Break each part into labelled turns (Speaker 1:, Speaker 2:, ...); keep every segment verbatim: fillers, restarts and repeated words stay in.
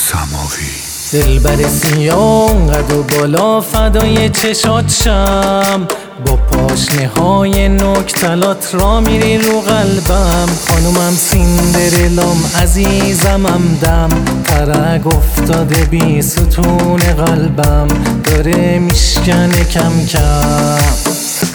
Speaker 1: سماوی.
Speaker 2: دلبر سیاه قد و بالا فدای چشات شم، با پاشنه های نکتلات را میری رو قلبم. خانومم سیندرلام عزیزمم دم، ترک افتاده بی ستون قلبم داره میشکنه کم کم.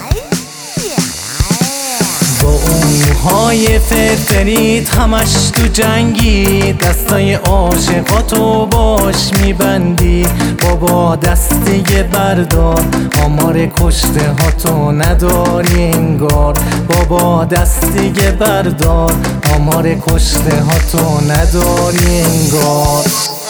Speaker 2: با اون موهای فرفریت همش تو جنگی، دستای عاشقاتو باش میبندی. بابا دست دیگه بردار، آمار کشته هاتو نداری انگار. بابا دست دیگه بردار، آمار کشته هاتو نداری انگار.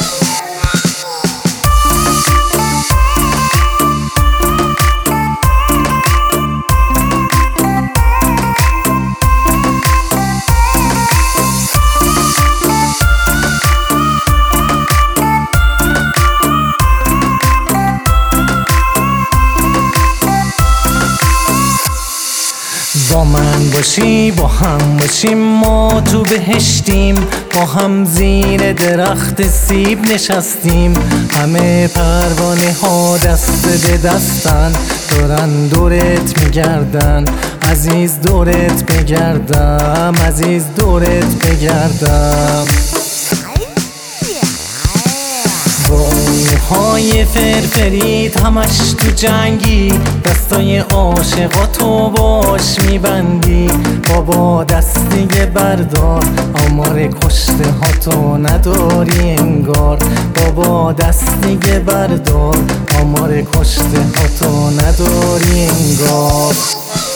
Speaker 2: با من باشی با هم باشیم ما تو بهشتیم، با هم زیر درخت سیب نشستیم. همه پروانه ها دست به دستن، دورن دورت میگردن. عزیز دورت بگردم، عزیز دورت بگردم. با های فرفریت همش تو جنگی، دستای عاشقاتو باش میبندی. بابا دست دیگه بردار، آمار کشته هاتو نداری انگار. بابا دست دیگه بردار، آمار کشته هاتو نداری انگار.